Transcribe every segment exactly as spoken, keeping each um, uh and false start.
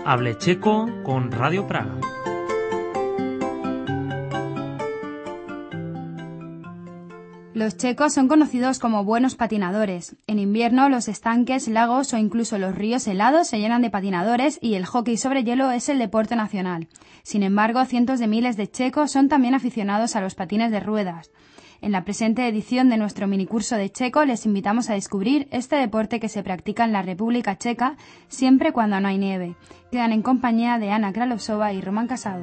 Hable Checo con Radio Praga. Los checos son conocidos como buenos patinadores. En invierno, los estanques, lagos o incluso los ríos helados se llenan de patinadores y el hockey sobre hielo es el deporte nacional. Sin embargo, cientos de miles de checos son también aficionados a los patines de ruedas. En la presente edición de nuestro minicurso de checo les invitamos a descubrir este deporte que se practica en la República Checa siempre cuando no hay nieve. Quedan en compañía de Ana Kralosova y Román Casado.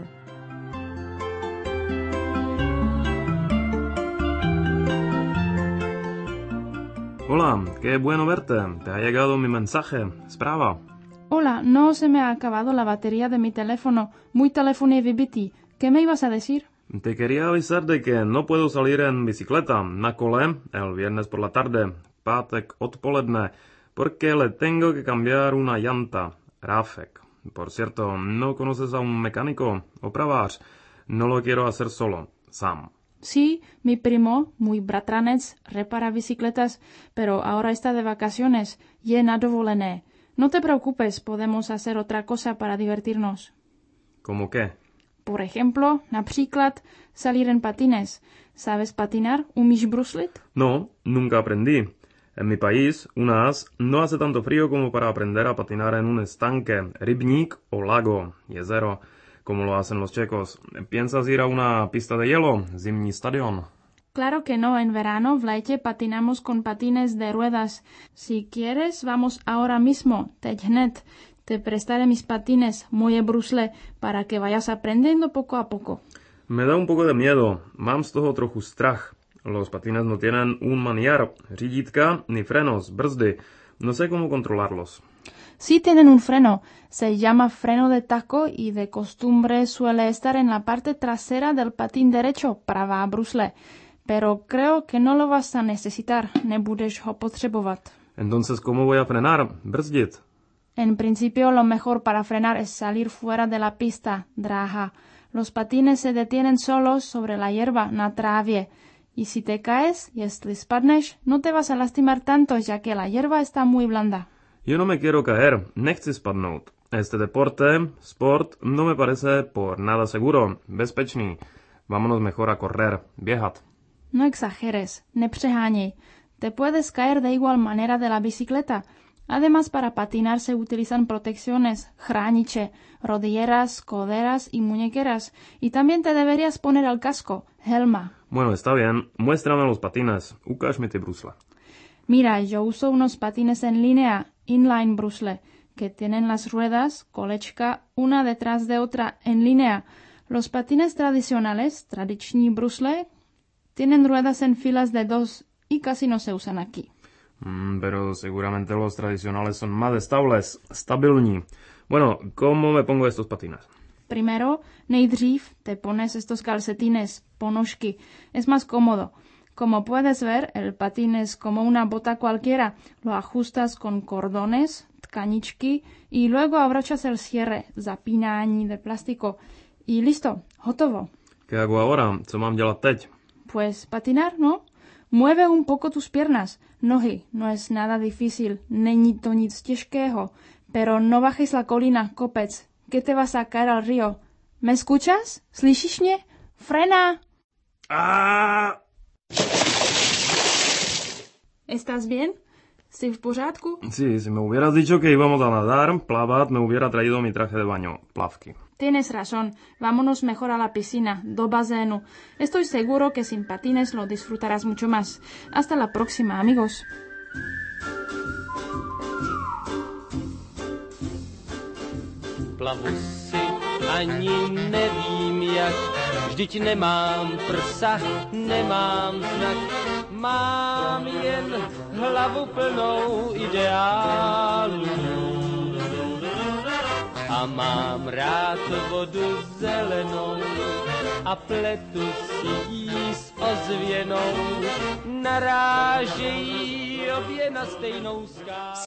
Hola, qué bueno verte. Te ha llegado mi mensaje. Sprava. Hola, no se me ha acabado la batería de mi teléfono. Muy teléfono vybitý. ¿Qué me ibas a decir? Te quería avisar de que no puedo salir en bicicleta na kole el viernes por la tarde, pátek odpoledne, porque le tengo que cambiar una llanta, Rafek. Por cierto, ¿no conoces a un mecánico? Opravář. No lo quiero hacer solo, Sam. Sí, mi primo, muy bratranec, repara bicicletas, pero ahora está de vacaciones, je na dovolené. No te preocupes, podemos hacer otra cosa para divertirnos. ¿Cómo qué? Por ejemplo, například, salir en patines. ¿Sabes patinar? ¿Umíš bruslit? No, nunca aprendí. En mi país, u nás, no hace tanto frío como para aprender a patinar en un estanque, rybník o lago, jezero, como lo hacen los checos. ¿Piensas ir a una pista de hielo, zimní stadion? Claro que no, en verano, v létě patinamos con patines de ruedas. Si quieres, vamos ahora mismo, teď hned. Te prestaré mis patines, moje brusle, para que vayas aprendiendo poco a poco. Me da un poco de miedo, mám z toho trochu strach. Los patines no tienen un maniar, řídítka, ni frenos, brzdy. No sé cómo controlarlos. Sí tienen un freno, se llama freno de taco y de costumbre suele estar en la parte trasera del patín derecho, pravá brusle. Pero creo que no lo vas a necesitar, nebudeš ho potřebovat. Entonces, ¿cómo voy a frenar, brzdit? En principio, lo mejor para frenar es salir fuera de la pista, dráha. Los patines se detienen solos sobre la hierba, na trávě. Y si te caes, jestli spadneš, no te vas a lastimar tanto, ya que la hierba está muy blanda. Yo no me quiero caer, nechci spadnout. Este deporte, sport, no me parece por nada seguro, bezpečný. Vámonos mejor a correr, běhat. No exageres, nepřeháněj. Te puedes caer de igual manera de la bicicleta. Además, para patinar se utilizan protecciones, chrániče, rodilleras, coderas y muñequeras. Y también te deberías poner el casco, helma. Bueno, está bien. Muéstrame los patines. Ukáž mi ty brusle. Mira, yo uso unos patines en línea, inline brusle, que tienen las ruedas, kolečka, una detrás de otra, en línea. Los patines tradicionales, tradiční brusle, tienen ruedas en filas de dos y casi no se usan aquí. Mm, pero seguramente los tradicionales son más estables, stabilní. Bueno, ¿cómo me pongo estos patines? Primero, nejdřív te pones estos calcetines, ponožky. Es más cómodo. Como puedes ver, el patín es como una bota cualquiera. Lo ajustas con cordones, tkaničky y luego abrochas el cierre, zapínání de plástico. Y listo, hotovo. ¿Qué hago ahora? Co mám dělat teď? Pues patinar, ¿no? Mueve un poco tus piernas, nohy, no es nada difícil, není to nic těžkého, pero no bajes la colina, kopec, que te vas a caer al río. ¿Me escuchas? ¿Slyšíš mě? ¡Frena! ¡Ah! ¿Estás bien? ¿Sí v pořádku? Sí, si me hubieras dicho que íbamos a nadar, plavat, me hubiera traído mi traje de baño, plavky. Tienes razón, vámonos mejor a la piscina, do bazénu. Estoy seguro que sin patines lo disfrutarás mucho más. Hasta la próxima, amigos. Plavu si ani nevím jak, vždyť nemám prsa, nemám znak. Mám jen hlavu plnou ideálů. A mám rád vodu zelenou a pletu si jí s ozvěnou. Narážejí obě na stejnou skálu.